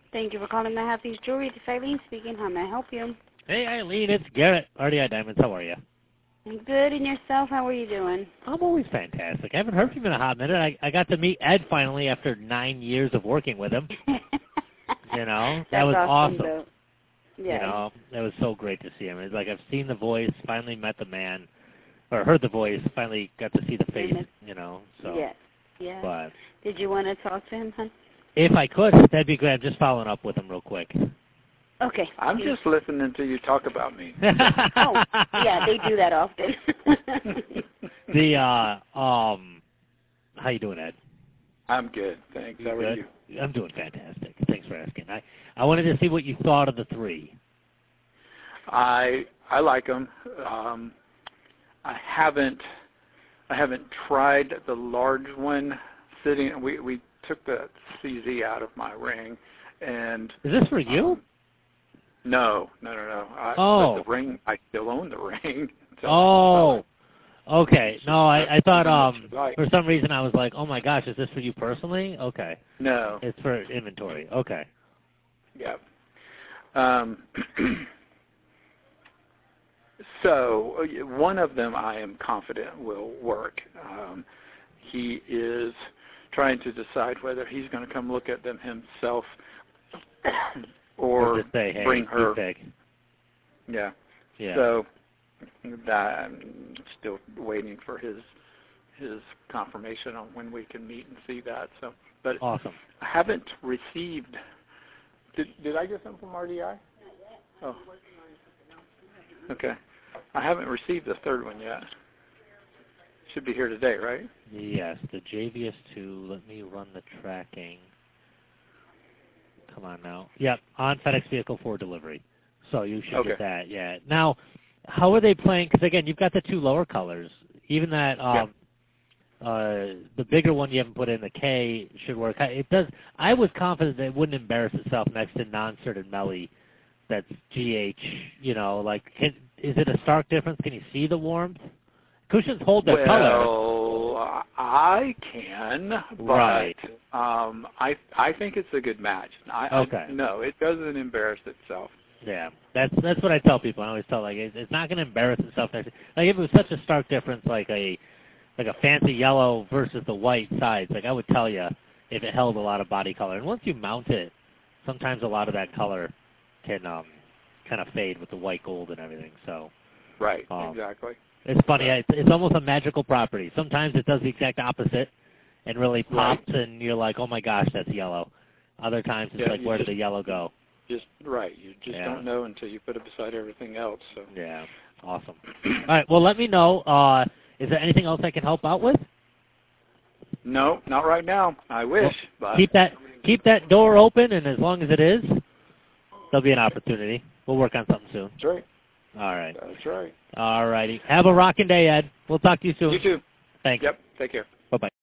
Thank you for calling Mahaffey's Jewelry. This is Eileen speaking. How may I help you? Hey, Eileen, it's Garrett, RDI Diamonds. How are you? I'm good. And yourself? How are you doing? I'm always fantastic. I haven't heard from you in a hot minute. I got to meet Ed finally after 9 years of working with him. You know, that was awesome. Yeah. You know, it was so great to see him. It's like I've seen the voice, finally met the man, or heard the voice, finally got to see the face, you know. So. Yes. Yeah. But did you want to talk to him, hon? If I could, that'd be great. I'm just following up with him real quick. Okay. I'm just listening to you talk about me. Oh, yeah, they do that often. How you doing, Ed? I'm good, thanks. How are you? I'm doing fantastic. Thanks for asking. I wanted to see what you thought of the three. I like them. I haven't tried the large one sitting. We took the CZ out of my ring, and is this for you? No. Oh. The ring, I still own the ring. So okay. No, I thought for some reason I was like, oh my gosh, is this for you personally? Okay. No. It's for inventory. Okay. Yeah. So one of them I am confident will work. He is trying to decide whether he's going to come look at them himself or just say, hey, bring her. Yeah. So I'm still waiting for his confirmation on when we can meet and see that. So, but awesome. I haven't received. Did I get something from RDI? Not yet. Oh. Okay. I haven't received the third one yet. Should be here today, right? Yes, the JVS2. Let me run the tracking. Come on now. Yep, on FedEx vehicle for delivery. So you should get that, yeah. Now, how are they playing? Because, again, you've got the two lower colors. Even that, the bigger one you haven't put in, the K, should work. It does. I was confident that it wouldn't embarrass itself next to non-cert and Melly. That's GH, you know, like, is it a stark difference? Can you see the warmth? Cushions hold their color. Well, I can, but right. I think it's a good match. No, it doesn't embarrass itself. Yeah, that's what I tell people. I always tell, like, it's not going to embarrass itself. Like, if it was such a stark difference, like a fancy yellow versus the white sides, like, I would tell you if it held a lot of body color. And once you mount it, sometimes a lot of that color can kind of fade with the white gold and everything. So right, exactly. It's funny. It's almost a magical property. Sometimes it does the exact opposite and really pops, and you're like, oh my gosh, that's yellow. Other times it's like, where did the yellow go? You just don't know until you put it beside everything else. So. Yeah, awesome. All right, well, let me know. Is there anything else I can help out with? No, not right now. I wish. Well, but keep that door open, and as long as it is, there'll be an opportunity. We'll work on something soon. That's right. All right. That's right. All righty. Have a rocking day, Ed. We'll talk to you soon. You too. Thanks. Yep. Take care. Bye-bye.